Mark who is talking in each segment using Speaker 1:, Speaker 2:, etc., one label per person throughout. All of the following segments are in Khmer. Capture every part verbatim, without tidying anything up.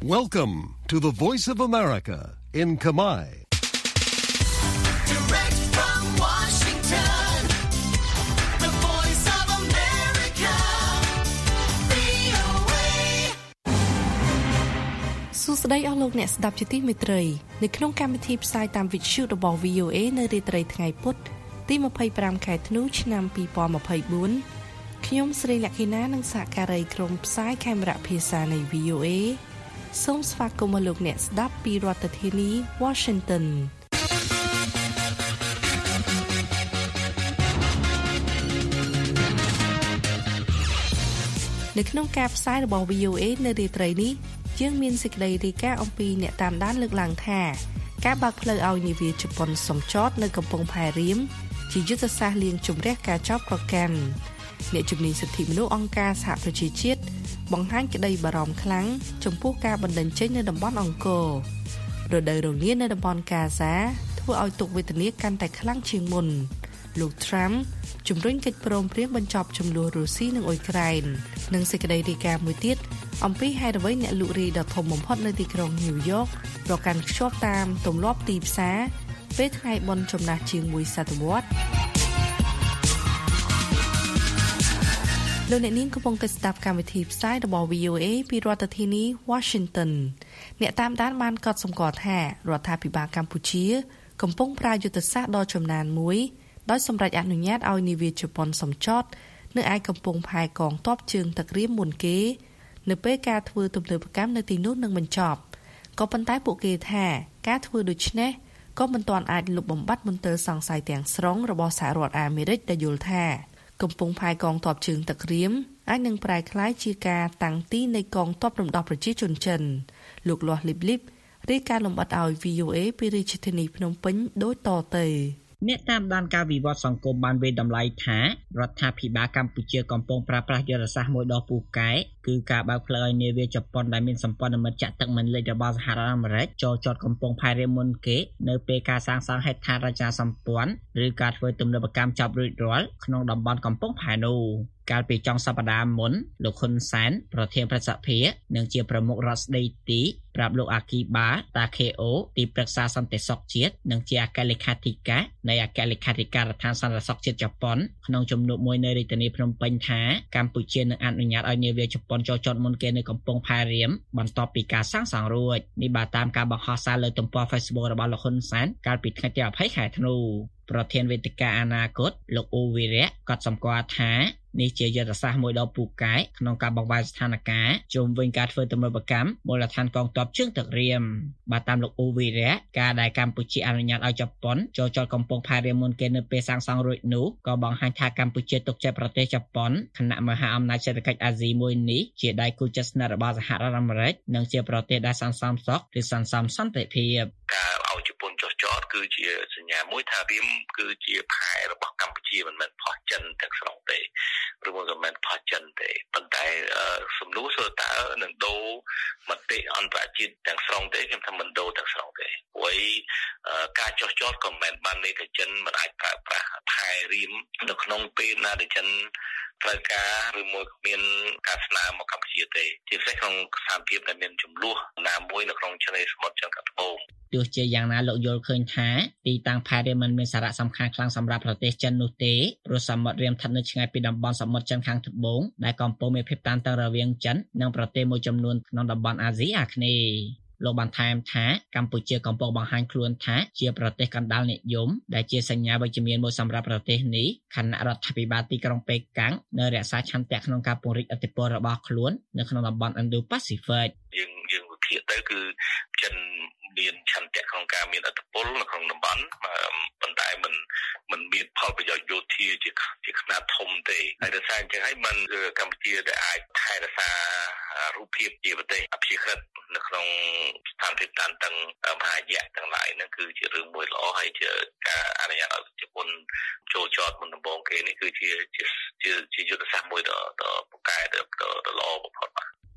Speaker 1: Welcome to the Voice of America in Khmer.
Speaker 2: Direct from Washington, the Voice of America, វី អូ เอ
Speaker 3: សួស្តីអស់លោកអ្នកស្ដាប់ជាទីមេត្រីនៅក្នុងកម្មវិធីផ្សាយតាមវិទ្យុរបស់ វី អូ เอ នៅរាត្រីថ្ងៃពុធទីยี่สิบห้าខែធ្នូឆ្នាំยี่สิบยี่สิบสี่ខ្ញុំស្រីលក្ខិណានិងសហការីក្រុមផ្សាយខេមរៈភាសានៃ វី អូ เอ សូមស្វាគមន៍លោកអ្នកស្ដាប់ពីរដ្ឋធានី Washington នៅក្នុងការផ្សាយរបស់ វី អូ เอ នៅរាត្រីនេះយើងមានសេចក្តីរាយការណ៍អំពីអ្នកតាមដានលើកឡើងថាការបើកផ្លូវឲ្យនាវាជប៉ុនសំចតនៅកំពង់ផែរៀមជាយុទ្ធសាស្ត្រលាងជម្រះការចោទប្រកាន់អ្នកជំនាញសិទ្ធិមនុស្សអង្គការសហប្រជាជាតិបង្ហាញក្តីបារម្ភខ្លាំងចំពោះការបណ្តេញចេញនៅតំបន់អង្គររដូវរងានៅតំបន់កាហ្សាធ្វើឲ្យទុក្ខវេទនាកាន់តែខ្លាំងជាងមុនលោក Trump ជំរុញកិច្ចព្រមព្រៀងបញ្ចប់ជម្លោះរុស្ស៊ីនិងអ៊ុយក្រែននិងសេចក្តីរាយការណ៍មួយទៀតអំពីហេតុអ្វីអ្នកលក់រាយដ៏ធំបំផុតនៅទីក្រុង New York ប្រកាន់ខ្ជាប់តាមទម្លាប់ទីផ្សារពេលថ្ងៃបុណ្យចំណាស់ជាងមួយសតវត្សរ៍លោកអ្នកនាងកំពុងស្ដាប់កម្មវិធីផ្សាយរបស់ វី អូ เอ ពីរដ្ឋធានី Washington អ្នកតាមដានបានកត់សម្គាល់ថារដ្ឋាភិបាលកម្ពុជាកំពុងប្រើយុទ្ធសាស្ត្រដ៏ចំណានមួយដោយសម្រេចអនុញ្ញាតឲ្យនាវាជប៉ុនសំចតនៅឯកំពង់ផែកងទ័ពជើងទឹករៀមមុនគេនៅពេលការធ្វើទំនើបកម្មនៅទីនោះនឹងបញ្ចប់ក៏ប៉ុន្តែពួកគេថាការធ្វើដូច្នេះក៏មិនទាន់អាចលុបបំបាត់មន្ទិលសង្ស័យទាំងស្រុងរបស់សហរដ្ឋអាមេរិកដែលយល់ថាកំពង់ផែកងទ័ពជើងទឹករៀមអាចនឹងប្រែក្លាយជាការតាំងទីនៃកងទ័ពរំដោះប្រជាជនចិនលោកលាស់លីបលីបរាយការណ៍លម្អិតឲ្យ វី អូ เอ ពីរាជធានីភ្នំពេញដូចតទៅ
Speaker 4: អ្នកតាមដានការវិវត្តសង្គមបានវិតម្លៃថារដ្ឋាភិបាលកម្ពុជាកំពុងប្រើប្រាស់យុទ្ធសាស្ត្រមួយដ៏ពូកែគឺការបើកផ្លូវឲ្យនាវាជប៉ុនដែលមានសម្ព័ន្ធមិត្តចាក់ទឹកមិនលិចរបស់សហរដ្ឋអាមេរិកចូលចតកំពង់ផែរៀមមុនគេនៅពេលការសាងសង់ហេដ្ឋារចនាសម្ព័ន្ធឬការធ្វើទំនើបកម្មចប់រួចរាល់ក្នុងតំបន់កំពង់ផែនោះកាលពីចុងសប្តាហ៍មុនលោកហ៊ុនសែនប្រធានប្រសិទ្ធិនិងជាប្រមុខរដ្ឋស្ដីទីប្រាប់លោកអាគីបាតាខេអូទីប្រឹក្សាសន្តិសុខជាតិនិងជាអគ្គលេខាធិការនៃអគ្គលេខាធិការដ្ឋានសន្តិសុខជាតិជប៉ុនក្នុងជំនួបមួយនៅរាជធានីភ្នំពេញថាកម្ពុជានឹងអនុញ្ញាតឲ្យនាវាជប៉ុនចូលចតមុនគេនៅកំពង់ផែរៀមបន្ទាប់ពីការសាងសង់រួចនេះបាទតាមការបង្ហោះសារលើទំព័រ Facebook របស់លោកហ៊ុនសែនកាលពីថ្ងៃទីยี่สิบខែធ្នូប្រធានវេទិកាអនាគតលោកអូវីរៈក៏សម្គាល់ថានេះជាយុទ្ធសាស្ត្រមួយដ៏ពូកែក្នុងការបង្វែរស្ថានភាពជុំវិញការធ្វើទំនើបកម្មមូលដ្ឋានកងទ័ពជើងទឹករៀមបាទតាមលោកអូវីរៈការដែលកម្ពុជាអនុញ្ញាតឲ្យជប៉ុនចូលចតកំពង់ផែរៀមមុនគេនៅពេលសាងសង់រួចនោះក៏បង្ហាញថាកម្ពុជាទុកចិត្តប្រទេសជប៉ុនគណៈមហាអំណាចសេដ្ឋកិច្ចអាស៊ីមួយនេះជាដៃគូជិតស្និទ្ធរបស់សហរដ្ឋអាមេរិកនិងជាប្រទេសដែលសន្សំសុខឬសន្សំសន្តិភាព
Speaker 5: ការឲ្យជប៉ុនចុះចតគឺជាសញ្ញាមួយថារៀមគឺជាផែរបស់កម្ពុជាមិនមែនផុសចិនទាំងស្រុងទេឬមួយក៏មិនផុសចិនទេប៉ុន្តែសំណួរសួរតើនឹងដូរមតិអន្តរជាតិទាំងស្រុងទេខ្ញុំថាមិនដូរទាំងស្រុងទេព្រោះការចុះចតក៏មិនបានន័យថាចិនមិនអាចប្រើប្រាស់ផែរៀមនៅក្នុងពេលណាដែលចិនត្រូវការឬមួយមានការស្នើមកកម្ពុជាទេជាពិសេសក្នុងស្ថានភាពដែលមានចំនួនណាមួយនៅក្នុងឆ្នេរសមុទ្រចិនខាងត្បូង
Speaker 4: ទោះជាយ៉ាងណាលោកយល់ឃើញថាទីតាំងផែរៀមមិនមានសារៈសំខាន់ខ្លាំងសម្រាប់ប្រទេសចិននោះទេព្រោះសមុទ្ររៀមស្ថិតនៅឆ្ងាយពីតំបន់សមុទ្រចិនខាងត្បូងដែលកំពុងមានភាពតានតឹងរវាងចិននិងប្រទេសមួយចំនួនក្នុងតំបន់អាស៊ីអាគ្នេយ៍លោកបានថែមថាកម្ពុជាកំពុងបង្ហាញខ្លួនថាជាប្រទេសកណ្ដាលនិយមដែលជាសញ្ញាវិជ្ជមានមួយសម្រាប់ប្រទេសនេះខណៈរដ្ឋាភិបាលទីក្រុងប៉េកាំងនៅរក្សាឆន្ទៈក្នុងការពង្រីកឥទ្ធិពលរបស់ខ្លួននៅក្នុងតំបន់ Indo-Pacific
Speaker 5: យើងយើងវិភាគទៅគឺចិនមានឆន្ទៈក្នុងការមានឥទ្ធិពលនៅក្នុងតំបន់ប៉ុន្តែមិនមិនមានផលប្រយោជន៍យោធាជាជាខ្នាតធំទេហើយដោយសារអញ្ចឹងហើយមិនកម្ពុជាដែលអាចថែរក្សារូបភាពជាប្រទេសអភិក្រិតនៅក្នុងស្ថានភាពតានតឹងមហាយៈទាំងឡាយហ្នឹងគឺជារឿងមួយល្អហើយជាការអនុញ្ញាតឲ្យជប៉ុនចូលចតមុនដំបូងគេនេះគឺជាជាជាយុទ្ធសាស្ត្រមួយដ៏ដ៏ពូកែដ៏ដ៏ល្អបំផុតបាទ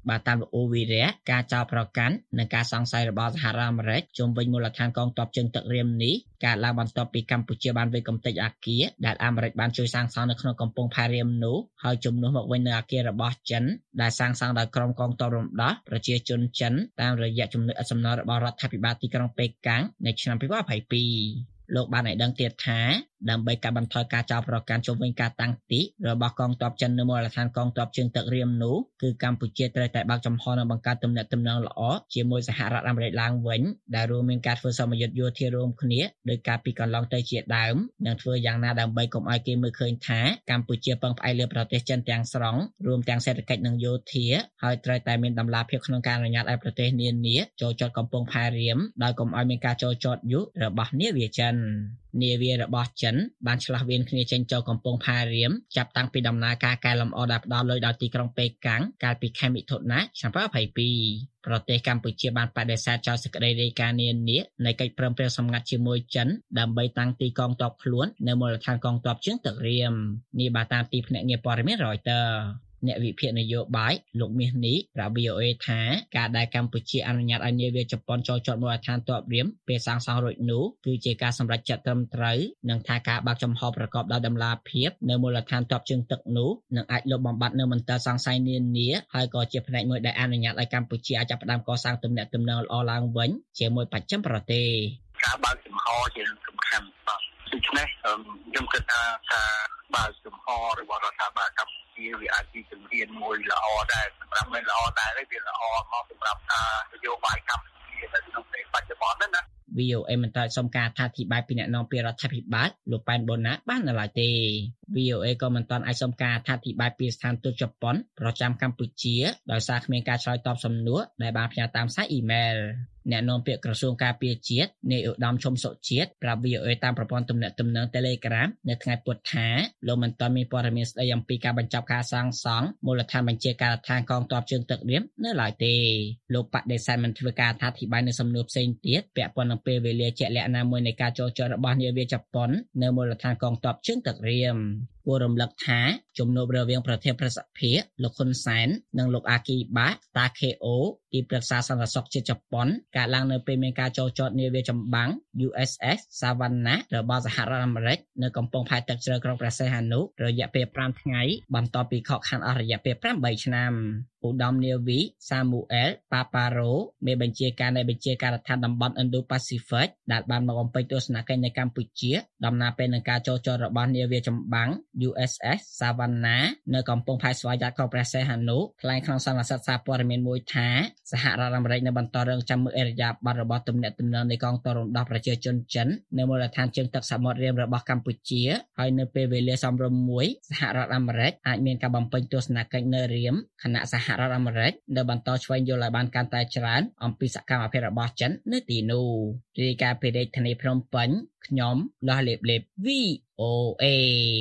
Speaker 4: បាទតាមលោកអូវីរៈការចោទប្រកាន់និងការសង្ស័យរបស់សហរដ្ឋអាមេរិកជុំវិញមូលដ្ឋានកងទ័ពជើងទឹករៀមនេះកើតឡើងបន្ទាប់ពីកម្ពុជាបានវាយកំទេចអគារដែលអាមេរិកបានជួយសាងសង់នៅក្នុងកំពង់ផែរៀមនោះហើយជំនួសមកវិញនៅអគាររបស់ចិនដែលសាងសង់ដោយក្រុមកងទ័ពរំដោះប្រជាជនចិនតាមរយៈជំនួយឥតសំណល់របស់រដ្ឋាភិបាលទីក្រុងប៉េកាំងនៅឆ្នាំពីរពាន់ยี่สิบสองលោកបានឲ្យដឹងទៀតថាដើម្បីកាត់បន្ថយការចោទប្រកាន់ជុំវិញការតាំងទីរបស់កងទ័ពចិននៅមូលដ្ឋានកងទ័ពជើងទឹករៀមនោះគឺកម្ពុជាត្រូវតែបើកចំហនិងបង្កើតទំនាក់ទំនងល្អជាមួយសហរដ្ឋអាមេរិកឡើងវិញដែលរួមមានការធ្វើសម្ពយុទ្ធយោធារួមគ្នាដោយការពីកន្លងទៅជាដើមនិងធ្វើយ៉ាងណាដើម្បីកុំឲ្យគេមើលឃើញថាកម្ពុជាពឹងផ្អែកលើប្រទេសចិនទាំងស្រុងរួមទាំងសេដ្ឋកិច្ចនិងយោធាហើយត្រូវតែមានដំណាភាពក្នុងការអនុញ្ញាតឲ្យប្រទេសនានាចូលចតកំពង់ផែរៀមដោយកុំឲ្យមានការចូលចតយុទ្ធរបស់នាវាចិននាវារបស់ចិនបានឆ្លាស់វៀនគ្នាចេញចូលកំពង់ផែរៀមចាប់តាំងពីដំណើរការកែលម្អដែលផ្ដល់លុយដល់ទីក្រុងប៉េកាំងកាលពីខែមិថុនាឆ្នាំยี่สิบยี่สิบสองប្រទេសកម្ពុជាបានបដិសេធចោលសេចក្តីរាយការណ៍នានានៃកិច្ចព្រមព្រៀងសម្ងាត់ជាមួយចិនដើម្បីតាំងទីកងទ័ពខ្លួននៅមូលដ្ឋានកងទ័ពជើងទឹករៀមនេះបានតាមទីភ្នាក់ងារព័ត៌មាន Reutersអ្នកវិភាគនយោបាយលោកមាសនេះប្រាប់ វី អូ เอ ថាការដែលកម្ពុជាអនុញ្ញាតឲ្យនាវាជប៉ុនចូលចតមូលដ្ឋានទ័ពរៀមពេលសាងសង់រួចនោះគឺជាការសម្រេចចិត្តត្រឹមត្រូវនិងថាការបើកចំហប្រកបដោយតម្លាភាពនៅមូលដ្ឋានទ័ពជើងទឹកនោះនឹងអាចលុបបំបាត់នៅមន្ទិលសង្ស័យនានាហើយក៏ជាផ្នែកមួយដែលអនុញ្ញាតឲ្យកម្ពុជាអាចចាប់ផ្ដើមកសាងទំនាក់ទំនងល្អឡើងវិញជាមួយបច្ចឹមប្រទេស
Speaker 5: ការបើកចំហជារឿងសំខាន់បាទដូច្នេះខ្ញុំគិតថាការបើកចំហរបស់រដ្ឋាភិបាលកម្ពុជាវាអាចជាជំហានមួយល្អដែរសម្រាប់មិនល្អដែរទេវាល្អមកសម្រាប់ការនយោបាយកម្ពុជានៅក្នុងពេលបច្ចុប្បន្នហ្នឹងណា
Speaker 4: វី អូ เอ មិនត្រូវសុំការអធិប្បាយពីអ្នកនាំពាក្យរដ្ឋាភិបាលលោកប៉ែនបូណាបាននៅឡើយទេ វី អូ เอ ក៏មិនទាន់អាចសុំការអធិប្បាយពីស្ថានទូតជប៉ុនប្រចាំកម្ពុជាដោយសារគ្មានការឆ្លើយតបសំណួរដែលបានផ្ញើតាមសារអ៊ីមែលអ្នកនាំពាក្យក្រសួងការពារជាតិនាយឧត្តមឈុំសុជាតិប្រាប់ វី អូ เอ តាមប្រព័ន្ធទំនាក់ទំនង Telegram នៅថ្ងៃពុធថាលោកមិនទាន់មានព័ត៌មានស្ដីអំពីការបញ្ចប់ការសាងសង់មូលដ្ឋានបញ្ជាការដ្ឋានកងទ័ពជើងទឹករៀមនៅឡើយទេលោកបដិសេធមិនធ្វើការអធិប្បាយនៅសំណួរផ្សេងទៀតពាក់ព័ន្ធនឹងពេលវេលាជាក់លាក់ណាមួយនៃការចូលចតរបស់នាវាជប៉ុននៅមូលដ្ឋានកងទ័ពជើងទឹករៀមគួររំលឹកថាជំនួបរវាងប្រធានប្រសិទ្ធិលោកហ៊ុនសែននិងលោកអាគីបាតាខេអូទីប្រឹក្សាសន្តិសុខជាតិជប៉ុនកើតឡើងនៅពេលមានការចូលចតនាវាចម្បាំង យូ អេស អេស Savannah របស់សហរដ្ឋអាមេរិកនៅកំពង់ផែទឹកជ្រៅក្រុងព្រះសីហនុរយៈពេលប្រាំថ្ងៃបន្ទាប់ពីខកខានអស់រយៈពេលប្រាំបីឆ្នាំឧត្តមនាវី Samuel Paparo មេបញ្ជាការនៃបញ្ជាការដ្ឋានតំបន់ Indo-Pacific ដែលបានមកបំពេញទស្សនកិច្ចនៅកម្ពុជាដំណើរពេលនឹងការចូលចតរបស់នាវាចម្បាំង យូ អេស អេស Savannah នៅកំពង់ផែស្វយ័តក្រុងព្រះសីហនុថ្លែងក្នុងសន្និសីទសារព័ត៌មានមួយថាសហរដ្ឋអាមេរិកនៅបន្តរងចាំមើលអរិយាប័ត្ររបស់ទំនាក់ទំនងនៃកងទ័ពរំដោះប្រជាជនចិននៅមូលដ្ឋានជើងទឹកសមុទ្ររៀមរបស់កម្ពុជាហើយនៅពេលវេលាសមរម្យមួយសហរដ្ឋអាមេរិកអាចមានការបំពេញទស្សនកិច្ចនៅរៀមខណៈសហរដ្ឋអាមេរិកនៅបន្តឆ្វេងយល់ឲ្យបានកាន់តែច្រើនអំពីសកម្មភាពរបស់ចិននៅទីនោះរាយការណ៍ពីរាជធានីភ្នំពេញខ្ញុំលោះលេបលេប វី អូ เอ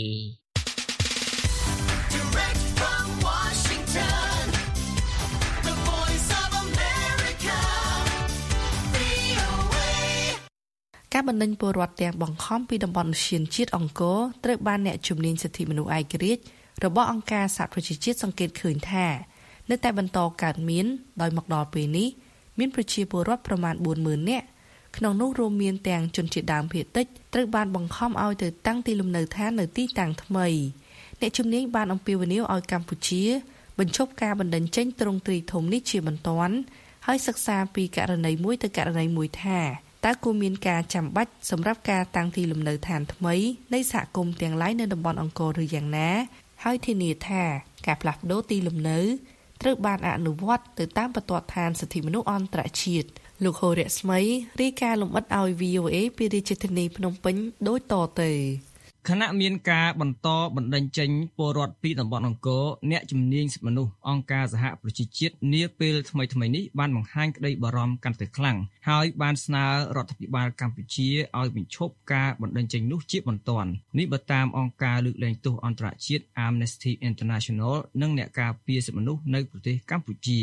Speaker 2: Direct from Washington, the voice of America, វី អូ เอ
Speaker 3: ការបណ្ដេញពលរដ្ឋទាំងបង្ខំពីតំបន់ឧទ្យានជាតិអង្គរត្រូវបានអ្នកជំនាញសិទ្ធិមនុស្សឯករាជ្យរបស់អង្គការសហប្រជាជាតិសង្កេតឃើញថានៅតែបន្តកើតមានដោយមកដល់ពេលនេះមានប្រជាពលរដ្ឋប្រមាណបួនម៉ឺននាក់ក្នុងនោះរួមមានទាំងជនជាតិដើមភាគតិចត្រូវបានបង្ខំឲ្យទៅតាំងទីលំនៅឋាននៅទីតាំងថ្មីអ្នកជំនាញបានអំពាវនាវឲ្យកម្ពុជាបញ្ឈប់ការបណ្តេញចេញទ្រង់ទ្រាយធំនេះជាបន្ទាន់ហើយសិក្សាពីករណីមួយទៅករណីមួយថាតើគួរមានការចាំបាច់សម្រាប់ការតាំងទីលំនៅឋានថ្មីនៃសហគមន៍ទាំងឡាយនៅតំបន់អង្គរឬយ៉ាងណាហើយធានាថាការផ្លាស់ប្តូរទីលំនៅត្រូវបានអនុវត្តទៅតាមបទដ្ឋានសិទ្ធិមនុស្សអន្តរជាតិលោកហូរៈស្មីរាយការណ៍លម្អិតឲ្យ វី អូ เอ ពីរាជធានីភ្នំពេញដូចតទៅ
Speaker 6: ខណៈមានការបន្តបណ្តេញចេញពលរដ្ឋពីតំបន់អង្គរអ្នកជំនាញសិទ្ធិមនុស្សអង្គការសហប្រជាជាតិនាពេលថ្មីៗនេះបានបង្ហាញក្តីបារម្ភកាន់តែខ្លាំងហើយបានស្នើរដ្ឋាភិបាលកម្ពុជាឲ្យបញ្ឈប់ការបណ្តេញចេញនោះជាបន្ទាន់នេះបើតាមអង្គការលើកលែងទោសអន្តរជាតិ Amnesty International និងអ្នកការពារសិទ្ធិមនុស្សនៅប្រទេសកម្ពុជា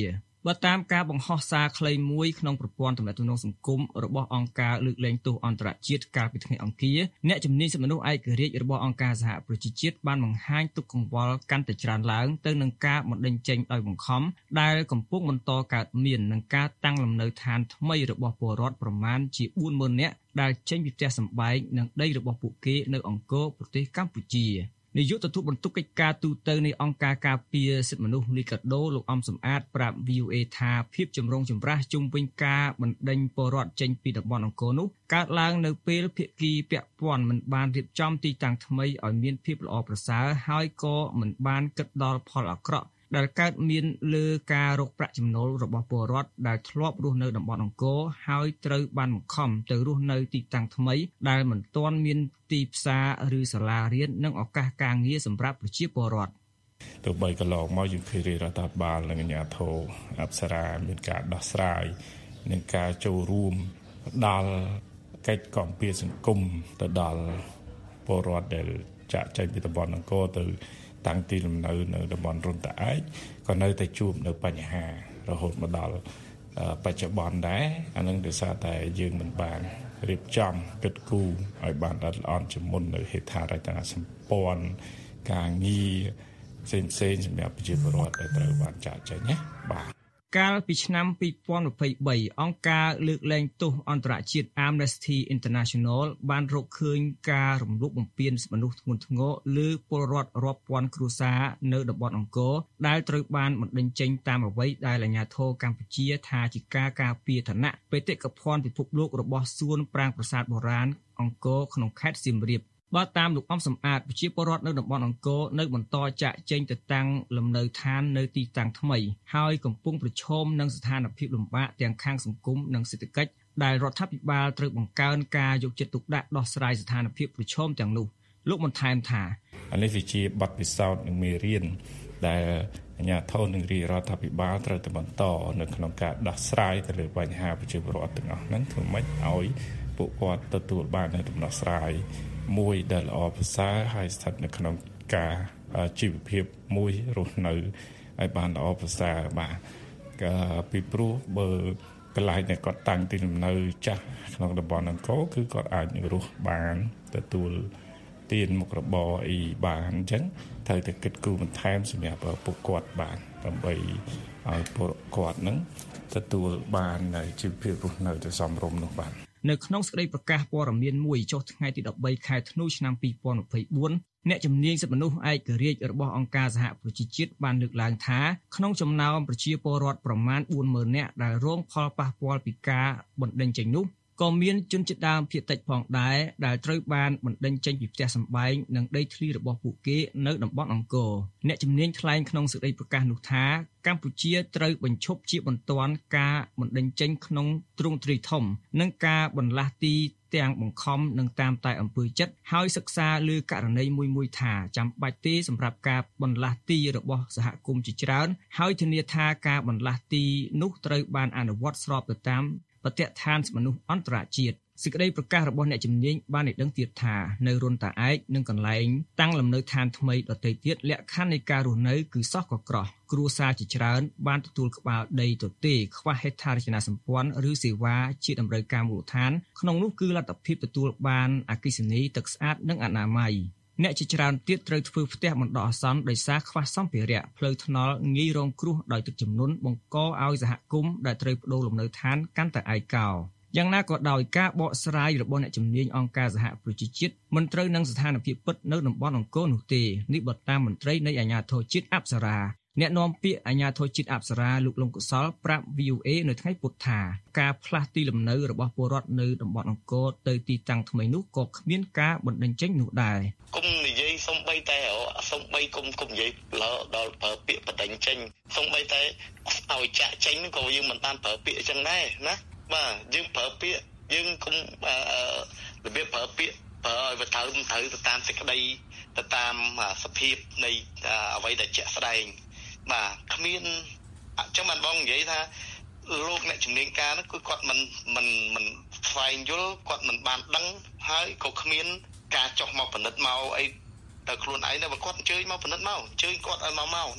Speaker 6: បើតាមការបង្ហោះសារខ្លីមួយក្នុងប្រព័ន្ធទំនាក់ទំនងសង្គមរបស់អង្គការលើកលែងទោសអន្តរជាតិកាលពីថ្ងៃអង្គារអ្នកជំនាញសិទ្ធិមនុស្សឯករាជ្យរបស់អង្គការសហប្រជាជាតិបានបង្ហាញទុកកង្វល់កាន់តែច្រើនឡើងទៅនឹងការបណ្តេញចេញដោយបង្ខំដែលកំពុងបន្តកើតមាននឹងការតាំងលំនៅឋានថ្មីរបស់ពលរដ្ឋប្រមាណជាបួនម៉ឺននាក់ដែលចេញពីផ្ទះសម្បែងនិងដីរបស់ពួកគេនៅអង្គរប្រទេសកម្ពុជានាយកទទួលបន្ទុកកិច្ចការទូតនៃអង្គការការពារសិទ្ធិមនុស្សលីកាដូលោកអំសំអាតប្រាប់ V O A ថាភាពចម្រូងចម្រាសជុំវិញការបណ្តេញពលរដ្ឋចេញពីតំបន់អង្គរនោះកើតឡើងនៅពេលភាគីពាក់ព័ន្ធមិនបានរៀបចំទីតាំងថ្មីឲ្យមានភាពល្អប្រសើរហើយក៏មិនបានគិតដល់ផលអាក្រក់ដែលកើតមានលើការរកប្រាក់ចំណូលរបស់ពលរដ្ឋដែលធ្លាប់រស់នៅតំបន់អង្គរហើយត្រូវបានបង្ខំទៅរស់នៅទីតាំងថ្មីដែលមិនទាន់មានទីផ្សារឬសាលារៀននិងឱកាសការងារសម្រាប់ប្រជាពលរដ្ឋ
Speaker 7: ទោះបីកន្លងមកយើងឃើញរដ្ឋាភិបាលនិងអាជ្ញាធរអប្សរាមានការដោះស្រាយនិងការចូលរួមដល់កិច្ចគាំពារសង្គមទៅដល់ពលរដ្ឋដែលចាក់ចែងពីតំបន់អង្គរទៅតាំងទីលំនៅនៅតំបន់រុនតាឯកក៏នៅតែជួបនៅបញ្ហារហូតមកដល់បច្ចុប្បន្នដែរអានឹងដោយសារតែយើងមិនបានរៀបចំគិតគូរឲ្យបានល្អិតល្អន់ជាមុននៅហេដ្ឋារចនាសម្ព័ន្ធការងារផ្សេងផ្សេងសម្រាប់ប្រជាពលរដ្ឋដែលត្រូវបានចាក់ចែងណាបាទ
Speaker 6: កាលពីឆ្នាំពីរពាន់ម្ភៃបីអង្គការលើកលែងទោសអន្តរជាតិ Amnesty International បានរកឃើញការរំលោភបំពានសិទ្ធិមនុស្សធ្ងន់ធ្ងរលើពលរដ្ឋរាប់ពាន់គ្រួសារនៅតំបន់អង្គរដែលត្រូវបានបណ្តេញចេញតាមអ្វីដែលអាជ្ញាធរកម្ពុជាថាជាការការពារឋានៈបេតិកភណ្ឌពិភពលោករបស់សួនប្រាង្គប្រាសាទបុរាណអង្គរក្នុងខេត្តសៀមរាបបើតាមលោកអំសំអាតប្រជាពលរដ្ឋនៅតំបន់អង្គរនៅបន្តចាក់ចេញទៅតាំងលំនៅឋាននៅទីតាំងថ្មីហើយកំពុងប្រឈមនឹងស្ថានភាពលំបាកទាំងខាងសង្គមនិងសេដ្ឋកិច្ចដែលរដ្ឋាភិបាលត្រូវបង្កើនការយកចិត្តទុកដាក់ដោះស្រាយស្ថានភាពប្រឈមទាំងនោះលោកបន្ថែមថា
Speaker 7: អានេះវាជាបទពិសោធន៍និងមេរៀនដែលអាជ្ញាធរនិងរាជរដ្ឋាភិបាលត្រូវតែបន្តនៅក្នុងការដោះស្រាយទៅលើបញ្ហាប្រជាពលរដ្ឋទាំងអស់ហ្នឹងធ្វើម៉េចឲ្យពួកគាត់ទទួលបាននូវដំណោះស្រាយមួយដែលល្អប្រសើរហើយស្ថិតនៅក្នុងការជីវភាពមួយរស់នៅឲ្យបានល្អប្រសើរបាទពីព្រោះបើកន្លែងដែលគាត់តាំងទីលំនៅចាស់ក្នុងតំបន់អង្គរគឺគាត់អាចនឹងរស់បានទទួលទានមុខរបរអីបានអញ្ចឹងត្រូវតែគិតគូរបន្ថែមសម្រាប់ពួកគាត់បានដើម្បីឲ្យពួកគាត់នឹងទទួលបាននៅជីវភាពរស់នៅទៅសមរម្យនោះបាទ
Speaker 6: នៅក្នុងសេចក្តីប្រកាសព័ត៌មានមួយចុះថ្ងៃទីដប់បីខែធ្នូឆ្នាំពីរពាន់ម្ភៃបួនអ្នកជំនាញសិទ្ធិមនុស្សឯករាជ្យរបស់អង្គការសហប្រជាជាតិបានលើកឡើងថាក្នុងចំណោមប្រជាពលរដ្ឋប្រមាណបួនម៉ឺននាក់ដែលរងផលប៉ះពាល់ពីការបណ្តេញចេញនោះក៏មានជនជាតិដើមភាគតិចផងដែរដែលត្រូវបានបណ្តេញចេញពីផ្ទះសម្បែងនិងដីធ្លីរបស់ពួកគេនៅតំបន់អង្គរអ្នកជំនាញថ្លែងក្នុងសេចក្តីប្រកាសនោះថាកម្ពុជាត្រូវបញ្ឈប់ជាបន្ទាន់ការបណ្តេញចេញក្នុងទ្រង់ទ្រាយធំនិងការបន្លាស់ទីទាំងបង្ខំនិងតាមតែអំពើចិត្តហើយសិក្សាលើករណីមួយមួយថាចាំបាច់ទេសម្រាប់ការបន្លាស់ទីរបស់សហគមន៍ជាច្រើនហើយធានាថាការបន្លាស់ទីនោះត្រូវបានអនុវត្តស្របទៅតាមបទដ្ឋានមនុស្សអន្តរជាតិសេចក្តីប្រកាសរបស់អ្នកជំនាញបានឲ្យដឹងទៀតថានៅរុនតាឯកនិងកន្លែងតាំងលំនៅឋានថ្មីដទៃទៀតលក្ខខណ្ឌនៃការរស់នៅគឺសោះកក្រោះគ្រួសារជាច្រើនបានទទួលក្បាលដីទទេខ្វះហេដ្ឋារចនាសម្ព័ន្ធឬសេវាជាតម្រូវការមូលដ្ឋានក្នុងនោះគឺលទ្ធភាពទទួលបានអគ្គិសនីទឹកស្អាតនិងអនាម័យអ្នកជាច្រើនទៀតត្រូវធ្វើផ្ទះបណ្ដោះអាសន្នដោយសារខ្វះសម្ភារៈផ្លូវថ្នល់ងាយរងគ្រោះដោយទឹកជំនន់បង្កឲ្យសហគមន៍ដែលត្រូវប្តូរលំនៅឋានកាន់តែឯកោយ៉ាងណាក៏ដោយការបកស្រាយរបស់អ្នកជំនាញអង្គការសហប្រជាជាតិមិនត្រូវនឹងស្ថានភាពពិតនៅតំបន់អង្គរនោះទេនេះបើតាមមន្ត្រីនៃអាជ្ញាធរជាតិអប្សរាអ្នកនាំពាក្យអាជ្ញាធរជាតិអប្សរាលោកលងកុសលប្រាប់ V O A នៅថ្ងៃពុធថាការផ្លាស់ទីលំនៅរបស់ពលរដ្ឋនៅតំបន់អង្គរទៅទីតាំងថ្មីនោះក៏គ្មានការបណ្តេញចេញនោះដែរ
Speaker 5: គុំនិយាយសំបីតែសំបីគុំគុំនិយាយដល់ប្រើពាក្យបណ្តេញចេញសំបីតែឲ្យចាក់ចេញក៏យើងមិនបានប្រើពាក្យអញ្ចឹងដែរណាបាទយើងប្រើពាក្យយើងគុំរបៀបប្រើពាក្យប្រើឲ្យវាត្រូវត្រូវទៅតាមសេចក្តីទៅតាមសភាពនៃអ្វីដែលជាក់ស្ដែងបាទគ្មានអញ្ចឹងបានបងនិយាយថាលោកអ្នកជំនាញការនោះគឺគាត់មិនមិនមិនស្វែងយល់គាត់មិនបានដឹងហើយក៏គ្មានការចុះមកពិនិត្យមកអីទៅខ្លួនឯងនៅបើគាត់អញ្ជើញមកពិនិត្យមកអញ្ជើញគាត់ឲ្យមកមកណា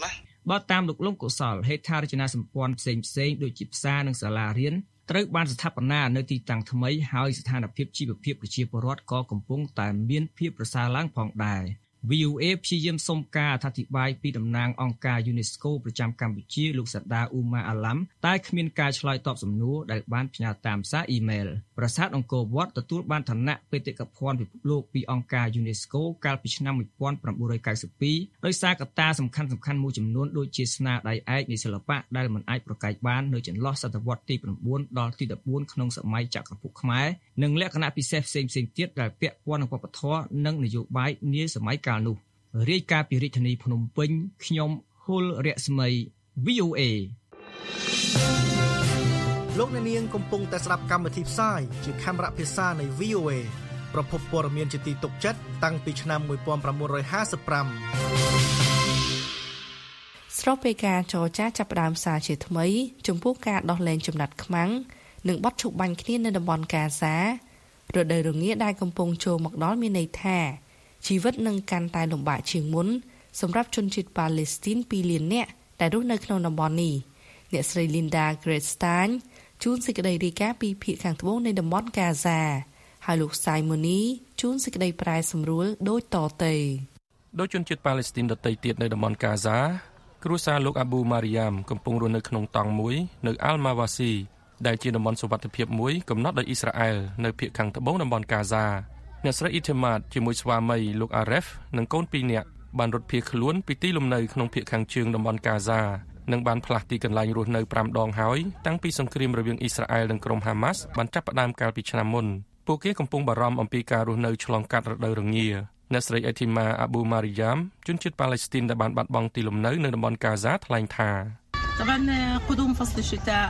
Speaker 6: បើតាមលោកលំកុសលហេដ្ឋារចនាសម្ព័ន្ធផ្សេងផ្សេងដូចជាផ្សារនិងសាលារៀនត្រូវបានស្ថាបនានៅទីតាំងថ្មីហើយស្ថានភាពជីវភាពប្រជាពលរដ្ឋក៏កំពុងតែមានភាពប្រសើរឡើងផងដែរ វី អូ เอ ព្យាយាមសុំការអធិប្បាយពីតំណាងអង្គការ UNESCO ប្រចាំកម្ពុជាលោកសដាអ៊ូម៉ាអាឡាំតែគ្មានការឆ្លើយតបសំណួរដែលបានផ្ញើតាមសារអ៊ីមែលប្រាសាទអង្គរវត្តទទួលបានឋានៈបេតិកភណ្ឌពិភពលោកពីអង្គការ UNESCO កាលពីឆ្នាំnineteen ninety-two ដោយសារកត្តាសំខាន់ៗមួយចំនួនដូចជាស្នាដៃឯកនៃសិល្បៈដែលមិនអាចប្រកែកបាននៅចន្លោះសតវត្សទីnineដល់ទីfourteenក្នុងសម័យចក្រភពខ្មែរនិងលក្ខណៈពិសេសផ្សេងៗទៀតដែលពាក់ព័ន្ធនឹងវប្បធម៌និងនយោបាយនាសម័យកាលនោះរាយការណ៍ពីរាជធានីភ្នំពេញខ្ញុំហុលរស្មី វី អូ เอ
Speaker 8: លោកអ្នកនាងកំពុងតែស្ដាប់កម្មវិធីផ្សាយជាខេមរៈភាសានៃ វី អូ เอ ប្រភពព័ត៌មានជាទីទុកចិត្តតាំងពីឆ្នាំnineteen fifty-five
Speaker 3: ស្របពេលការចរចាចាប់ផ្ដើមសារជាថ្មីចំពោះការដោះលែងចំណាត់ខ្មាំងនិងបទឈប់បាញ់គ្នានៅតំបន់កាហ្សារដូវរងាដែលកំពុងចូលមកដល់មានន័យថាជីវិតនឹងកាន់តែលំបាកជាងមុនសម្រាប់ជនជាតិប៉ាឡេស្ទីនtwoលាននាក់ដែលរស់នៅក្នុងតំបន់នេះអ្នកស្រី Linda Gradstein ជួនសេចក្តីរាយការណ៍ពីភាគខាងត្បូងនៃតំបន់កាហ្សាហើយលោក Simoni ជួនសេចក្តីប្រែសម្រួលដូចតទៅ
Speaker 9: ដោយជនជាតិប៉ាឡេស្ទីនដទៃទៀតនៅតំបន់កាហ្សាគ្រួសារលោក Abu Mariam កំពុងរស់នៅក្នុងតង់មួយនៅ Al-Mawasi ដែលជាតំបន់សុវត្ថិភាពមួយកំណត់ដោយអ៊ីស្រាអែលនៅភាគខាងត្បូងតំបន់កាហ្សាអ្នកស្រី Itimat ជាមួយស្វាមីលោក Aref និងកូនពីរនាក់បានរត់ភៀសខ្លួនពីទីលំនៅក្នុងភាគខាងជើងតំបន់កាហ្សានិងបានផ្លាស់ទីកន្លែងរស់នៅfiveដងហើយតាំងពីសង្គ្រាមរវាងអ៊ីស្រាអែលនិងក្រុម Hamas បានចាប់ផ្ដើមកាលពីឆ្នាំមុនពួកគេកំពុងបារម្ភអំពីការរស់នៅឆ្លងកាត់រដូវរងាអ្នកស្រី Etima Abu Mariam ជនជាតិប៉ាឡេស្ទីនដែលបានបាត់បង់ទីលំនៅនៅតំបន់កាហ្សាថ្លែងថា
Speaker 10: طبعا قدوم فصل الشتاء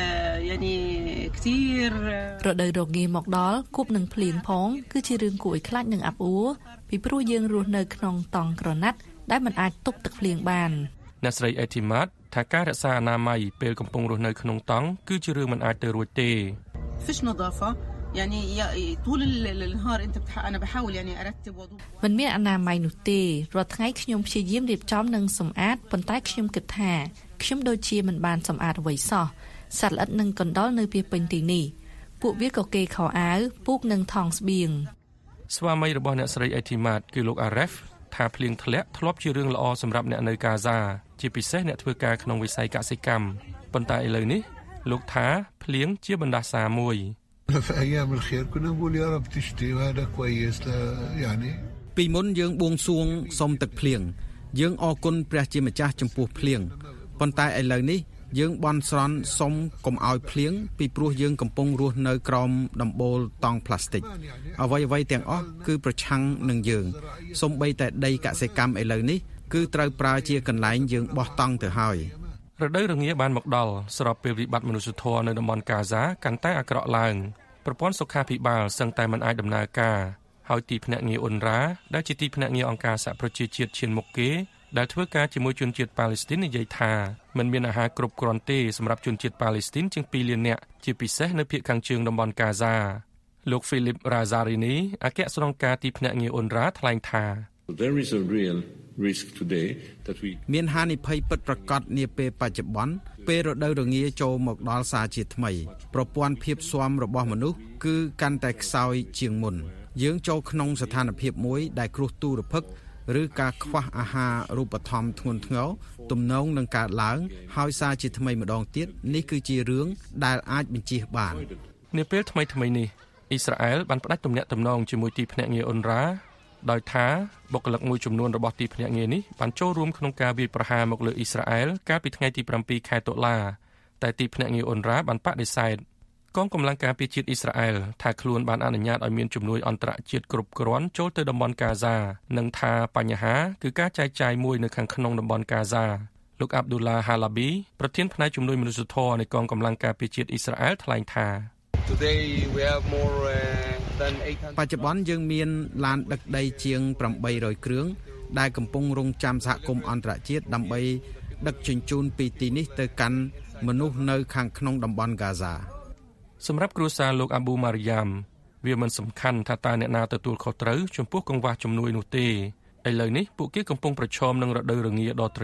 Speaker 10: يعني كثير
Speaker 3: រដូវរងាមកដល់គប់នឹងភ្លៀងផងគឺជារឿងគួរឲ្យខ្លាចនិងអាប់អួរពីព្រោះយើងរស់នៅក្នុងតង់ក្រណាត់ដែលមិនអាចទប់ទឹកភ្លៀងបាន
Speaker 9: អ្នកស្រី Etimat ថាការរក្សាអនាម័យពេលកំពុងរស់នៅក្នុងតង់គឺជារឿងមិនអាចទៅរួចទេ
Speaker 10: فيش نظافة يعني طول النهار انت انا بحاول يعني ارتب وضوء
Speaker 3: មិនមានអនាម័យនោះទេរាល់ថ្ងៃខ្ញុំព្យាយាមរៀបចំនិងសម្អាតប៉ុន្តែខ្ញុំគិតថាខ្ញុំដូចជាមិនបានសម្អាតអ្វីសោះសត្វល្អិតនិងកណ្ដុរនៅពីពេញទីនេះពួកវាក៏គេខោអាវពូកនិងថង់ស្បៀង
Speaker 9: ស្វាមីរបស់អ្នកស្រី Etimat គឺលោក Aref ថាភ្លៀងធ្លាក់ធ្លាប់ជារឿងល្អសម្រាប់អ្នកនៅកាហ្សាជាពិសេសអ្នកធ្វើការក្នុងវិស័យកសិកម្មប៉ុន្តែឥឡូវនេះលោកថាភ្លៀងជាបណ្ដាសាមួយ
Speaker 11: في ايام الخير كنا نقول يا رب تشتي وهذا كويس يعني
Speaker 12: ពីមុនយើងបួងសួងសុំទឹកភ្លៀងយើងអរគុណព្រះជាម្ចាស់ចំពោះភ្លៀងប៉ុន្តែឥឡូវនេះយើងបន់ស្រន់សុំកុំឲ្យភ្លៀងពីព្រោះយើងកំពុងរស់នៅក្រោមដំបូលតង់ផ្លាស្ទិកអ្វីអ្វីទាំងអស់គឺប្រឆាំងនឹងយើងសូម្បីតែដីកសិកម្មឥឡូវនេះគឺត្រូវប្រើជាកន្លែងយើងបោះតង់ទៅហើយ
Speaker 9: រដូវរងាបានមកដល់ស្របពេលវិបត្តិមនុស្សធម៌នៅតំបន់កាហ្សាកាន់តែអាក្រក់ឡើងប្រព័ន្ធសុខាភិបាលសឹងតែមិនអាចដំណើរការហើយទីភ្នាក់ងារអ៊ុនរ៉ាដែលជាទីភ្នាក់ងារអង្គការសហប្រជាជាតិឈានមុខគេដែលធ្វើការជាមួយជនជាតិប៉ាឡេស្ទីននិយាយថាមិនមានអាហារគ្រប់គ្រាន់ទេសម្រាប់ជនជាតិប៉ាឡេស្ទីនជាងtwoលាននាក់ជាពិសេសនៅភាគខាងជើងតំបន់កាហ្សាលោក Philip Razzarini អគ្គស្នងការទីភ្នាក់ងារអ៊ុនរ៉ាថ្លែងថា
Speaker 13: There is a real risk today that we
Speaker 12: មានហានិភ័យពិតប្រាកដនាពេលបច្ចុប្បន្នពេលរដូវរងាចូលមកដល់សារជាថ្មីប្រព័ន្ធភាពស៊ាំរបស់មនុស្សគឺកាន់តែខ្សោយជាងមុនយើងចូលក្នុងស្ថានភាពមួយដែលគ្រោះទូរភិក្សឬការខ្វះអាហាររូបត្ថម្ភធ្ងន់ធ្ងរទំនងនឹងកើតឡើងហើយសារជាថ្មីម្ដងទៀតនេះគឺជារឿងដែលអាចបញ្ជៀសបាន
Speaker 9: នាពេលថ្មីថ្មីនេះអ៊ីស្រាអែលបានផ្ដាច់ទំនាក់ទំនងជាមួយទីភ្នាក់ងារអ៊ុនរ៉ាដោយថាបុគ្គលិកមួយចំនួនរបស់ទីភ្នាក់ងារនេះបានចូលរួមក្នុងការវាយប្រហារមកលើអ៊ីស្រាអែលកាលពីថ្ងៃទីsevenខែតុលាតែទីភ្នាក់ងារអ៊ុនរ៉ាបានបដិសេធកងកម្លាំងការពារជាតិអ៊ីស្រាអែលថាខ្លួនបានអនុញ្ញាតឲ្យមានជំនួយអន្តរជាតិគ្រប់គ្រាន់ចូលទៅតំបន់កាហ្សានិងថាបញ្ហាគឺការចែកចាយមួយនៅខាងក្នុងតំបន់កាហ្សាលោក Abdullah Halabi ប្រធានផ្នែកជំនួយមនុស្សធម៌នៃកងកម្លាំងការពារជាតិអ៊ីស្រាអែលថ្លែងថា
Speaker 13: Today we have more than eight hundred
Speaker 12: បច្ចុប្បន្នយើងមានឡានដឹកដីជាងeight hundredគ្រឿងដែលកំពុងរងចាំសហគមន៍អន្តរជាតិដើម្បីដឹកជញ្ជូនពីទីនេះទៅកាន់មនុស្សនៅខាងក្នុងតំបន់កាហ្សា
Speaker 9: សម្រាប់គ្រួសារលោក Abu Mariam វាមិនសំខាន់ថាតើអ្នកណាទទួលខុសត្រូវចំពោះកង្វះជំនួយនោះទេឥឡូវនេះពួកគេកំពុងប្រឈមនឹងរដូវរងាដ៏ត្រជាក់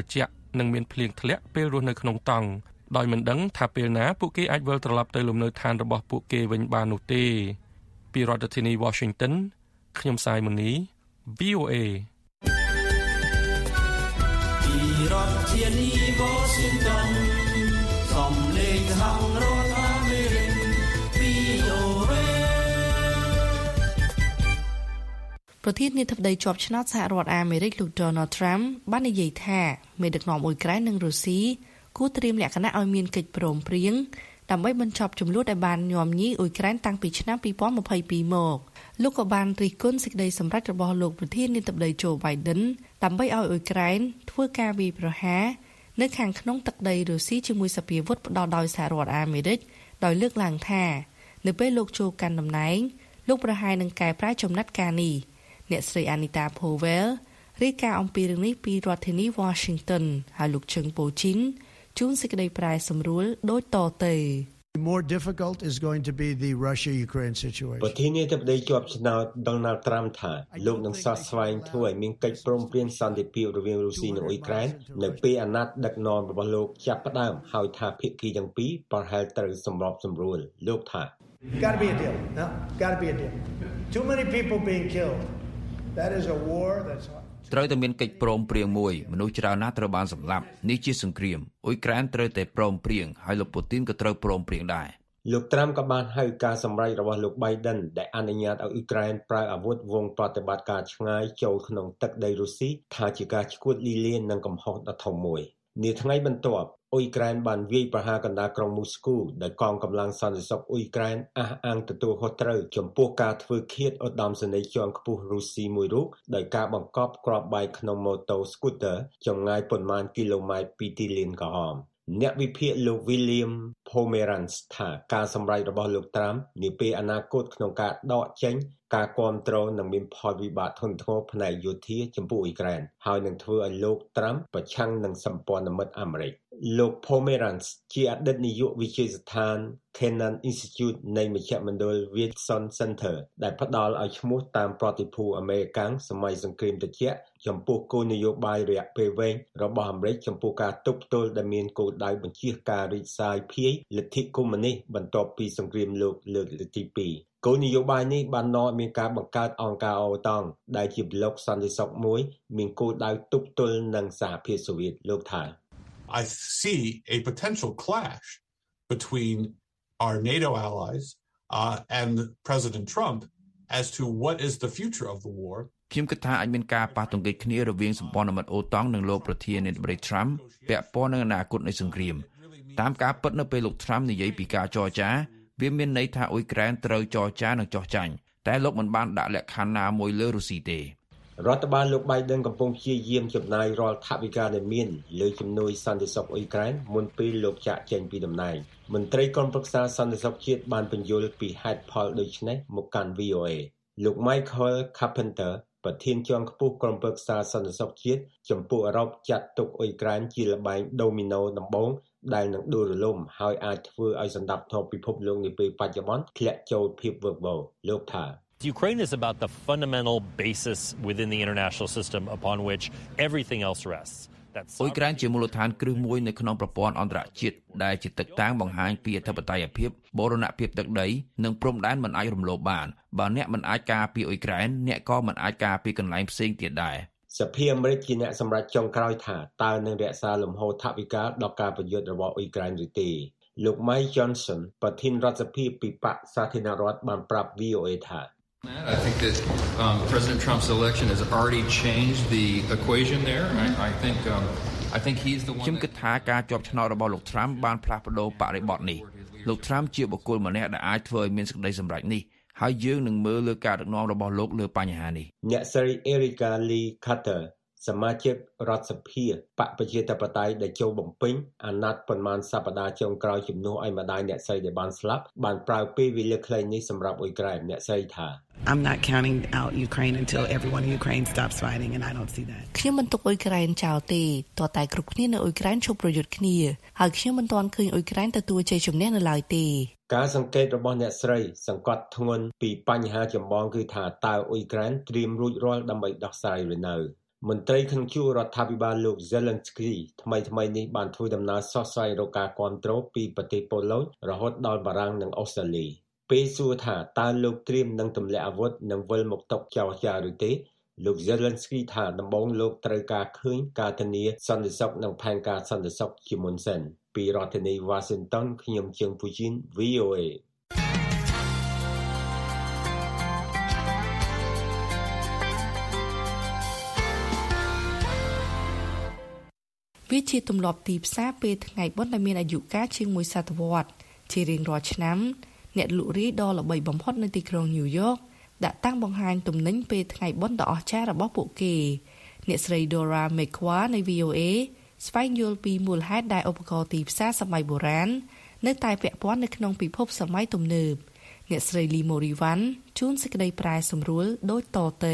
Speaker 9: និងមានភ្លៀងធ្លាក់ពេលរស់នៅក្នុងតង់ដោយមិនដឹងថាពេលណាពួកគេអាចវិលត្រឡប់ទៅលំនៅឋានរបស់ពួកគេវិញបាននោះទេពីរដ្ឋធានី Washington ខ្ញុំសាយមុនី V O A
Speaker 2: ពីរដ្ឋធានី Washington សំឡេងហៅរដ្ឋអាមេរិក V O A
Speaker 3: ប្រធានាធិបតីជាប់ឆ្នោតសហរដ្ឋអាមេរិកលោក Donald Trump បាននិយាយថាមេដឹកនាំអ៊ុយក្រែននិងរុស្ស៊ីគួរត្រៀមលក្ខណៈឲ្យមានកិច្ចព្រមព្រៀងដើម្បីបញ្ចប់ជម្លោះដែលបានញោមញីអ៊ុយក្រែនតាំងពីឆ្នាំពីរពាន់ម្ភៃពីរមកលោកក៏បានរិះគន់សេចក្តីសម្រេចរបស់លោកប្រធានាធិបតី Joe Biden ដើម្បីឲ្យអ៊ុយក្រែនធ្វើការវាយប្រហារនៅខាងក្នុងទឹកដីរុស្ស៊ីជាមួយសភាវុធផ្ដល់ដោយសហរដ្ឋអាមេរិកដោយលើកឡើងថានៅពេលលោកចូលកាន់តំណែងលោកប្រហែលនឹងកែប្រែចំណាត់ការនេះអ្នកស្រី Anita Powell រាយការណ៍អំពីរឿងនេះពីរដ្ឋធានី Washington ហើយលោកជឹងប៉ូជីនជួនសេចក្តីប្រែសម្រួលដូចតទៅ
Speaker 14: More difficult is going to be the Russia-Ukraine situation.
Speaker 15: ប្រធានាធិបតីជាប់ឆ្នោត Donald Trump ថាលោកនឹងសោះស្វែងធ្វើឲ្យមានកិច្ចព្រមព្រៀងសន្តិភាពរវាងរុស្ស៊ីនិងអ៊ុយក្រែននៅពេលអាណត្តិដឹកនាំរបស់លោកចាប់ផ្ដើមហើយថាភាគីទាំងពីរប្រហែលត្រូវសម្របសម្រួលលោកថា
Speaker 14: Got to be a deal. No, got to be a deal. Too many people being killed. That is a war that's
Speaker 16: ត្រូវតែមានកិច្ចព្រមព្រៀងមួយមនុស្សច្រើនណាស់ត្រូវបានសម្លាប់នេះជាសង្គ្រាមអ៊ុយក្រែនត្រូវតែព្រមព្រៀងហើយលោកពូទីនក៏ត្រូវព្រមព្រៀងដែរ
Speaker 15: លោកត្រាំក៏បានហៅការសម្រេចរបស់លោក Biden ដែលអនុញ្ញាតឲ្យអ៊ុយក្រែនប្រើអាវុធវងប្រតិបត្តិការឆ្ងាយចូលក្នុងទឹកដីរុស្ស៊ីថាជាការឈ្គួតលីលាននិងកំហុសដ៏ធំមួយនាថ្ងៃបន្ទាប់អ៊ុយក្រែនបានវាយប្រហារកណ្ដាលក្រុងមូស្គូដោយកងកម្លាំងសន្តិសុខអ៊ុយក្រែនអះអាងទទួលខុសត្រូវចំពោះការធ្វើឃាតឧត្តមសេនីយ៍ជាន់ខ្ពស់រុស្ស៊ីមួយរូបដោយការបង្កប់គ្រាប់បែកក្នុងម៉ូតូ Scooter ចម្ងាយប៉ុន្មានគីឡូម៉ែត្រពីទីលានក្រហមអ្នកវិភាគលោក William Pomeranz ថាការសម្រេចរបស់លោកត្រាំនាពេលអនាគតក្នុងការដកចេញការគ្រប់គ្រងនឹងមានផលវិបាកធ្ងន់ធ្ងរផ្នែកយោធាចំពោះអ៊ុយក្រែនហើយនឹងធ្វើឲ្យលោកត្រាំប្រឆាំងនឹងសម្ព័ន្ធមិត្តអាមេរិកលោក Pomeranz ជាអតីតនាយកវិទ្យាស្ថាន Kennan Institute នៃមជ្ឈមណ្ឌល Wilson Center ដែលផ្ដល់ឲ្យឈ្មោះតាមប្រតិភូអាមេរិកាំងសម័យសង្គ្រាមត្រជាក់ចំពោះគោលនយោបាយរយៈពេលវែងរបស់អាមេរិកចំពោះការទប់ទល់ដែលមានគោលដៅបញ្ជៀសការរីកសាយភាយលទ្ធិកុម្មុយនីសបន្ទាប់ពីសង្គ្រាមលោកលើកទីពីរគោលនយោបាយនេះបាននាំឲ្យមានការបង្កើតអង្គការអូតង់ដែលជាប្លុកសន្តិសុខមួយមានគោលដៅទប់ទល់នឹងសហភាពសូវៀតលោកថា
Speaker 17: I see a potential clash between our NATO allies uh, and President Trump as to what is the future of the war.
Speaker 16: ខ្ញុំគិតថាអាចមានការប៉ះទង្គិចគ្នារវាងសម្ព័ន្ធមិត្តអូតង់និងលោកប្រធានាធិបតី Trump ពាក់ព័ន្ធនឹងអនាគតនៃសង្គ្រាមតាមការពិតនៅពេលលោក Trump និយាយពីការចរចាវាមានន័យថាអ៊ុយក្រែនត្រូវចរចានិងចោះចាញ់តែលោកមិនបានដាក់លក្ខខណ្ឌណាមួយលើរុស្ស៊ីទេ
Speaker 15: រដ្ឋបាលលោក Biden កំពុងព្យាយាមចំណាយរាល់ថវិកាដែលមានលើជំនួយសន្តិសុខអ៊ុយក្រែនមុនពេលលោកចាក់ចេញពីតំណែងមន្ត្រីក្រុមប្រឹក្សាសន្តិសុខជាតិបានបញ្យល់ពីហេតុផលដូចនេះមកកាន់ V O A លោក Michael Carpenter ប្រធានជាន់ខ្ពស់ក្រុមប្រឹក្សាសន្តិសុខជាតិចំពោះអឺរ៉ុបចាត់ទុកអ៊ុយក្រែនជាល្បែងដូមីណូដំបូងដែលនឹងដួលរលំហើយអាចធ្វើឲ្យសន្តិភាពពិភពលោកនាពេលបច្ចុប្បន្នធ្លាក់ចូលភាពវឹកវរលោកថា
Speaker 18: Ukraine is about the fundamental basis within the international system upon which everything else rests.
Speaker 16: អ៊ុយក្រែនជាមូលដ្ឋានគ្រឹះមួយនៅក្នុងប្រព័ន្ធអន្តរជាតិដែលជាទឹកតាំងបង្ហាញពីអធិបតេយ្យភាពបូរណភាពទឹកដីនិងព្រំដែនមិនអាចរំលោភបានបើអ្នកមិនអាចការពារអ៊ុយក្រែនអ្នកក៏មិនអាចការពារកន្លែងផ្សេងទៀតដែរ
Speaker 15: សភាអាមេរិកជាអ្នកសម្រេចចុងក្រោយថាតើនឹងរក្សាលំហូរថវិកាដល់ការប្រយុទ្ធរបស់អ៊ុយក្រែនឬទេលោក Mike Johnson ប្រធានរដ្ឋសភាពីបកសាធារណរដ្ឋបានប្រាប់ V O A ថា
Speaker 19: I think that um, President Trump's election has already changed the equation there. I, I think um, I think he's the one.
Speaker 16: ខ្ញុំគិតថាការជាប់ឆ្នោតរបស់លោក Trump បានផ្លាស់ប្ដូរបរិបទនេះលោក Trump ជាបុគ្គលម្នាក់ដែលអាចធ្វើឲ្យមានសេចក្តីសម្រេចនេះហើយយើងនឹងមើលលើការដឹកនាំរបស់លោកលើបញ្ហានេះ
Speaker 15: អ្នកស្រី Erica Lee Carter សមាជិករដ្ឋសភាបកប្រជាធិបតេយ្យដែលចូលបំពេញអាណត្តិប៉ុន្មានសប្តាហ៍ចុងក្រោយជំនួសឲ្យម្ដាយអ្នកស្រីដែលបានស្លាប់បានប្រើពេលវេលាខ្លីនេះសម្រាប់អ៊ុយក្រែនអ្នកស្រីថា
Speaker 20: I'm not counting out Ukraine until everyone in Ukraine stops fighting and I don't see that
Speaker 3: ខ្ញុំមិនទុកអ៊ុយក្រែនចោលទេទោះតែគ្រប់គ្នានៅអ៊ុយក្រែនឈប់ប្រយុទ្ធគ្នាហើយខ្ញុំមិនទាន់ឃើញអ៊ុយក្រែនទទួលជ័យជំនះនៅឡើយទេ
Speaker 15: ការសង្កេតរបស់អ្នកស្រីសង្កត់ធ្ងន់ពីបញ្ហាចម្បងគឺថាតើអ៊ុយក្រែនត្រៀមរួចរាល់ដើម្បីដោះស្រាយឬនៅមន្ត្រីខាងជួររដ្ឋាភិបាលលោក Zelensky ថ្មីថ្មីនេះបានធ្វើដំណើរសោះស្រាយរកការគាំទ្រពីប្រទេសប៉ូឡូញរហូតដល់បារាំងនិងអូស្ត្រាលីពេលសួរថាតើលោកត្រៀមនឹងទម្លាក់អាវុធនិងវិលមកតុចរចាឬទេលោក Zelensky ថាដំបូងលោកត្រូវការឃើញការធានាសន្តិសុខនិងផែនការសន្តិសុខជាមុនសិនពីរដ្ឋធានី Washington ខ្ញុំជើងពូជីន V O A
Speaker 3: វាជាទម្លាប់ទីផ្សារពេលថ្ងៃបុណ្យដែលមានអាយុកាលជាងមួយសតវត្សរ៍ជារៀងរាល់ឆ្នាំអ្នកលក់រាយដ៏ល្បីបំផុតនៅទីក្រុងញូវយ៉កដាក់តាំងបង្ហាញទំនិញពេលថ្ងៃបុណ្យដ៏អស្ចារ្យរបស់ពួកគេអ្នកស្រី Dora Mekwa នៃ V O A ស្វែងយល់ពីមូលហេតុដែលឧបករណ៍ទីផ្សារសម័យបុរាណនៅតែពាក់ព័ន្ធនៅក្នុងពិភពសម័យទំនើបអ្នកស្រី Lee Morivan ជួនសេចក្តីប្រែសម្រួលដូចតទៅ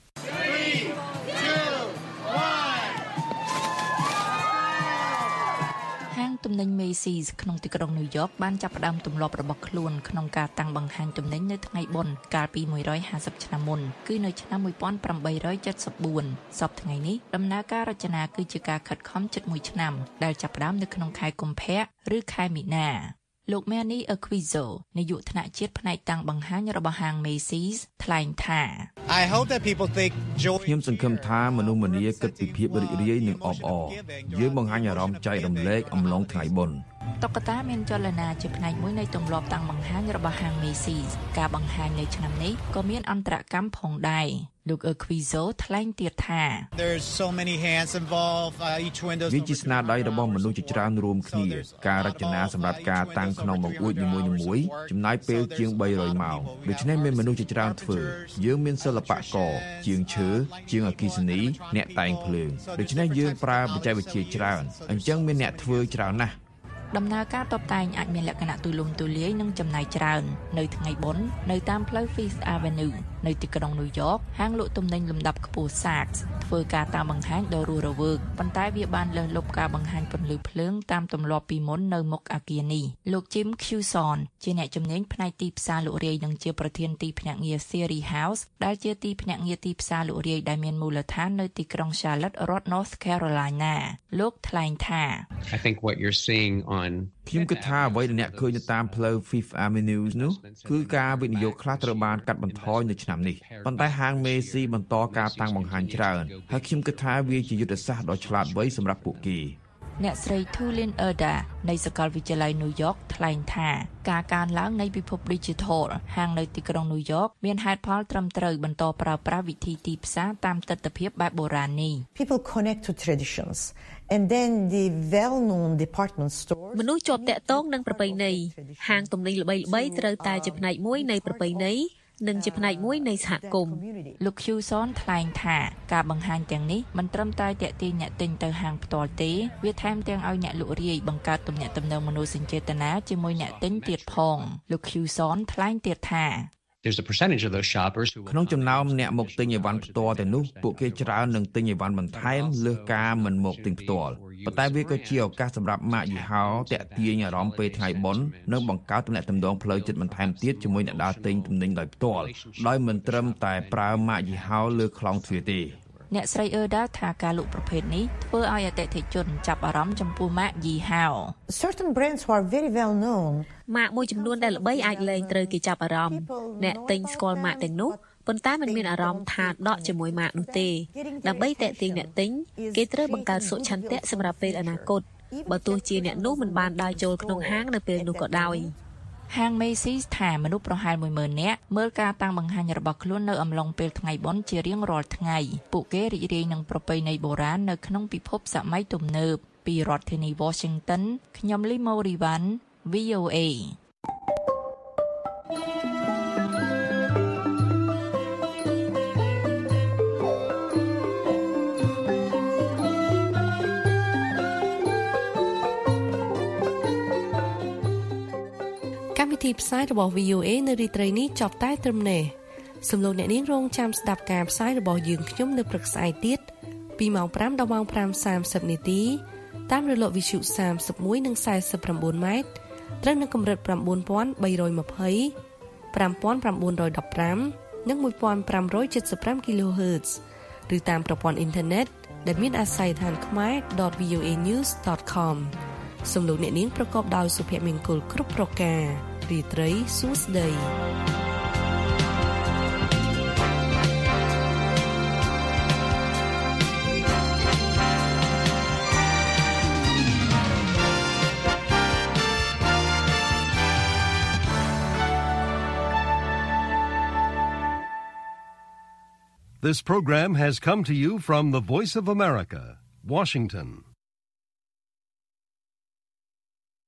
Speaker 3: ទំនិញ Macy's ក្នុងទីក្រុងញូវយ៉កបានចាប់ផ្ដើមទម្លាប់របស់ខ្លួនក្នុងការតាំងបង្ហាញទំនិញនៅថ្ងៃបុណ្យកាលពីមួយរយហាសិបឆ្នាំមុនគឺនៅឆ្នាំមួយពាន់ប្រាំបីរយចិតសិបបួនសប្តាហ៍ថ្ងៃនេះដំណើរការរចនាគឺជាការខិតខំជិតមួយឆ្នាំដែលចាប់ផ្ដើមនៅក្នុងខែកុម្ភៈឬខែមីនាលោក Manny Acquizo នាយកថ្នាក់ជាតិផ្នែកតាំងបង្ហាញរបស់ហាង Macy's ថ្លែងថា
Speaker 21: I hope that people think joy
Speaker 16: ខ្ញុំសង្ឃឹមថាមនុស្សម្នាគិតពីភាពរីករាយនិងអបអរយើងបង្ហាញអារម្មណ៍ចែករំលែកអំឡុងថ្ងៃបុណ្យតុក្កតាមានចលនាជាផ្នែកមួយនៃទម្លាប់តាំងបង្ហាញរបស់ហាង Macy's ការបង្ហាញនៅឆ្នាំនេះក៏មានអន្តរកម្មផងដែរលោក Acquizo ថ្លែងទៀតថា
Speaker 21: There's so many hands involved uh, each window
Speaker 16: វាជាស្នាដៃរបស់មនុស្សជាច្រើនរួមគ្នាការរចនាសម្រាប់ការតាំងក្នុងបង្អួចនីមួយៗចំណាយពេលជាងបីរយម៉ោងដូច្នេះមានមនុស្សជាច្រើនធ្វើយើងមានសិល្បករជាងឈើជាងអគ្គិសនីអ្នកតែងភ្លើងដូច្នេះយើងប្រើបច្ចេកវិទ្យាច្រើនអញ្ចឹងមានអ្នកធ្វើច្រើនណាស់ដំណើរការតុបតែងអាចមានលក្ខណៈទូលំទូលាយនិងចំណាយច្រើននៅថ្ងៃបុណ្យនៅតាមផ្លូវ Fifth Avenue នៅទីក្រុងញូវយ៉កហាងលក់ទំនិញលំដាប់ខ្ពស់ Saks ធ្វើការតាមបង្ហាញដ៏រស់រវើកប៉ុន្តែវាបានលើសលប់ការបង្ហាញពន្លឺភ្លើងតាមទម្លាប់ពីមុននៅមុខអគារនេះលោក Jim Cuson ជាអ្នកជំនាញផ្នែកទីផ្សារលក់រាយនិងជាប្រធានទីភ្នាក់ងារ Theory House ដែលជាទីភ្នាក់ងារទីផ្សារលក់រាយដែលមានមូលដ្ឋាននៅទីក្រុង Charlotte រដ្ឋ North Carolina លោកថ្លែងថា
Speaker 22: I think what you're seeing on
Speaker 16: ខ្ញុំគិតថាអ្វីដែលអ្នកឃើញនៅតាមផ្លូវ Fifth Avenue នោះគឺការវិនិយោគខ្លះត្រូវបានកាត់បន្ថយនៅឆ្នាំនេះប៉ុន្តែហាង Macy's បន្តការតាំងបង្ហាញច្រើនហើយខ្ញុំគិតថាវាជាយុទ្ធសាស្ត្រដ៏ឆ្លាតវៃសម្រាប់ពួកគេអ្នកស្រី Tulin Erda នៃសាកលវិទ្យាល័យញូវយ៉កថ្លែងថាការកើនឡើងនៃពិភព Digital ហាងនៅទីក្រុងញូវយ៉កមានហេតុផលត្រឹមត្រូវបន្តប្រើប្រាស់វិធីទីផ្សារតាមទិដ្ឋភាពបែបបុរាណនេះ
Speaker 23: People connect to traditions and then the well-known department stores
Speaker 24: មនុស្សជាប់តាក់ទងនឹងប្រពៃណីហាងទំនិញល្បីៗត្រូវតែជាផ្នែកមួយនៃប្រពៃណីនិងជាផ្នែកមួយនៃសហគមន៍លោក Cuson ថ្លែងថាការបង្ហាញទាំងនេះមិនត្រឹមតែទាក់ទាញអ្នកទិញទៅហាងផ្ទាល់ទេវាថែមទាំងឲ្យអ្នកលក់រាយបង្កើតទំនាក់ទំនងមនោសញ្ចេតនាជាមួយអ្នកទិញទៀតផងលោក Cuson ថ្លែងទៀតថា
Speaker 22: There's a percentage of those shoppers who
Speaker 16: ក្នុងចំណោមអ្នកមកទិញអីវ៉ាន់ផ្ទាល់ទាំងនោះពួកគេច្រើននឹងទិញអីវ៉ាន់បន្ថែមលើសការមិនមកទិញផ្ទាល់ប៉ុន្តែវាក៏ជាឱកាសសម្រាប់ម៉ាកយីហោតាក់ទាញអារម្មណ៍ពេលថ្ងៃបុណ្យនិងបង្កើតទំនាក់ទំនងផ្លូវចិត្តបន្ថែមទៀតជាមួយអ្នកដើរទិញទំនិញដោយផ្ទាល់ដោយមិនត្រឹមតែប្រើម៉ាកយីហោលើខ្លោងទ្វារទេអ្នកស្រី Erda ថាការលក់ប្រភេទនេះធ្វើឲ្យអតិថិជនចាប់អារម្មណ៍ចំពោះម៉ាកយីហោ
Speaker 23: Certain brands who are very well known
Speaker 24: ម៉ាកមួយចំនួនដែលល្បីអាចលែងត្រូវគេចាប់អារម្មណ៍អ្នកទិញស្គាល់ម៉ាកទាំងនោះប៉ុន្តែមិនមានអារម្មណ៍ថាដកជាមួយម៉ាកនោះទេដើម្បីទាក់ទាញអ្នកទិញគេត្រូវបង្កើតសុឆន្ទៈសម្រាប់ពេលអនាគតបើទោះជាអ្នកនោះមិនបានដើរចូលក្នុងហាងនៅពេលនោះក៏ដោយហាង Macy's ថាមនុស្សប្រហែល មួយម៉ឺន នាក់មើលការតាំងបង្ហាញរបស់ខ្លួននៅអំឡុងពេលថ្ងៃបុណ្យជារៀងរាល់ថ្ងៃពួកគេរីករាយនឹងប្រពៃណីបុរាណនៅក្នុងពិភពសម័យទំនើបពីរដ្ឋធានី Washington ខ្ញុំ Lee Morivan V O A
Speaker 3: កម្មវិធីផ្សាយរបស់ V O A នៅរាត្រីនេះចប់តែត្រឹមនេះសូមលោកអ្នកនាងរងចាំស្ដាប់ការផ្សាយរបស់យើងខ្ញុំនៅព្រឹកស្អែកទៀតពីម៉ោងប្រាំដល់ម៉ោងប្រាំសាមសិបនាទីតាមរលកវិទ្យុសាមសិបមួយនិងសាសិប៩ម៉ែត្រត្រូវនៅកម្រិត៩,៣២០ ៥,៩១៥ និង ១,៥៧៥ គីឡូហឺតឬតាមប្រព័ន្ធអ៊ីនធឺណិតដែលមានអាស័យដ្ឋានខ្មែរ ដត វី អូ អេ ញូស ដត ខម សូមលោកអ្នកនាងប្រកបដោយសុភមង្គលគ្រប់ប្រការរីត្រីសួស្តី
Speaker 1: This program has come to you from the Voice of America, Washington.